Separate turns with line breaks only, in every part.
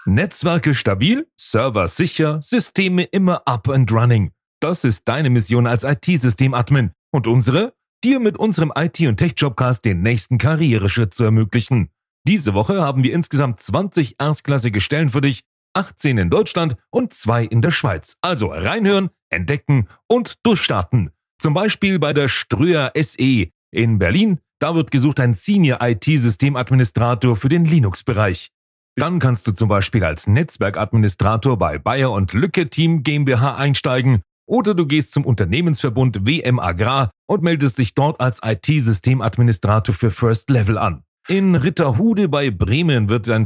Netzwerke stabil, Server sicher, Systeme immer up and running. Das ist deine Mission als IT-System-Admin. Und unsere? Dir mit unserem IT- und Tech-Jobcast den nächsten Karriereschritt zu ermöglichen. Diese Woche haben wir insgesamt 20 erstklassige Stellen für dich, 18 in Deutschland und 2 in der Schweiz. Also reinhören, entdecken und durchstarten. Zum Beispiel bei der Ströer SE in Berlin. Da wird gesucht ein Senior IT-Systemadministrator für den Linux-Bereich. Dann kannst du zum Beispiel als Netzwerkadministrator bei Bayer und Lücke Team GmbH einsteigen oder du gehst zum Unternehmensverbund WM Agrar und meldest dich dort als IT-Systemadministrator für First Level an. In Ritterhude bei Bremen wird ein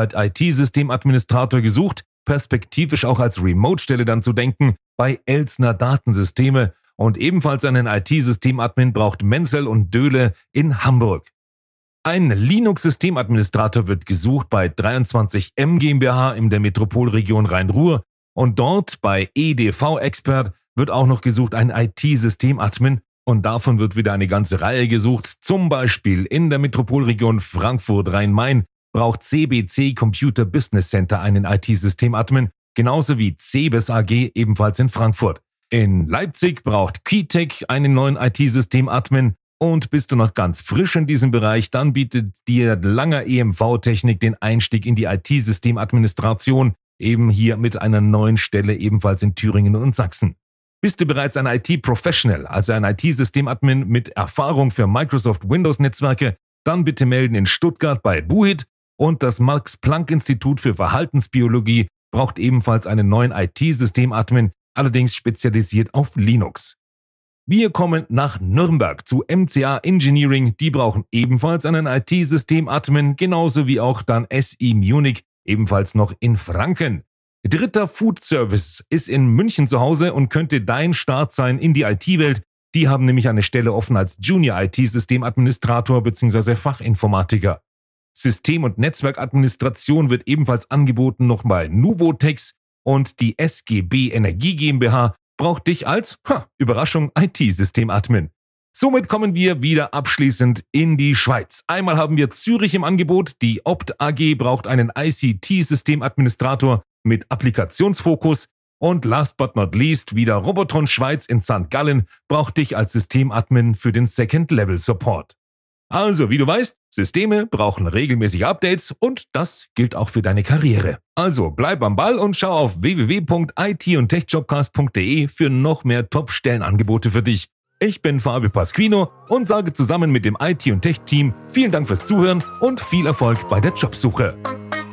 Vollzeit-IT-Systemadministrator gesucht, perspektivisch auch als Remote-Stelle dann zu denken, bei Elsner Datensysteme und ebenfalls einen IT-Systemadmin braucht Menzel und Döhle in Hamburg. Ein Linux-Systemadministrator wird gesucht bei 23M GmbH in der Metropolregion Rhein-Ruhr und dort bei EDV Expert wird auch noch gesucht ein IT-Systemadmin und davon wird wieder eine ganze Reihe gesucht. Zum Beispiel in der Metropolregion Frankfurt-Rhein-Main braucht CBC Computer Business Center einen IT-Systemadmin, genauso wie CEBES AG ebenfalls in Frankfurt. In Leipzig braucht Keytech einen neuen IT-Systemadmin. Und bist du noch ganz frisch in diesem Bereich, dann bietet dir Langer EMV-Technik den Einstieg in die IT-Systemadministration, eben hier mit einer neuen Stelle ebenfalls in Thüringen und Sachsen. Bist du bereits ein IT-Professional, also ein IT-Systemadmin mit Erfahrung für Microsoft Windows-Netzwerke, dann bitte melden in Stuttgart bei Buhit und das Max-Planck-Institut für Verhaltensbiologie braucht ebenfalls einen neuen IT-Systemadmin, allerdings spezialisiert auf Linux. Wir kommen nach Nürnberg zu MCA Engineering, die brauchen ebenfalls einen IT-System-Admin, genauso wie auch dann SI Munich, ebenfalls noch in Franken. Dritter Food Service ist in München zu Hause und könnte dein Start sein in die IT-Welt. Die haben nämlich eine Stelle offen als Junior IT-Systemadministrator bzw. Fachinformatiker. System- und Netzwerkadministration wird ebenfalls angeboten noch bei Nuvotex und die SGB Energie GmbH braucht dich als, Überraschung, IT-Systemadmin. Somit kommen wir wieder abschließend in die Schweiz. Einmal haben wir Zürich im Angebot, die Opt AG braucht einen ICT-Systemadministrator mit Applikationsfokus und last but not least wieder Robotron Schweiz in St. Gallen braucht dich als Systemadmin für den Second-Level-Support. Also, wie du weißt, Systeme brauchen regelmäßig Updates und das gilt auch für deine Karriere. Also bleib am Ball und schau auf www.it-und-techjobcast.de für noch mehr Top-Stellenangebote für dich. Ich bin Fabio Pasquino und sage zusammen mit dem IT- und Tech-Team vielen Dank fürs Zuhören und viel Erfolg bei der Jobsuche.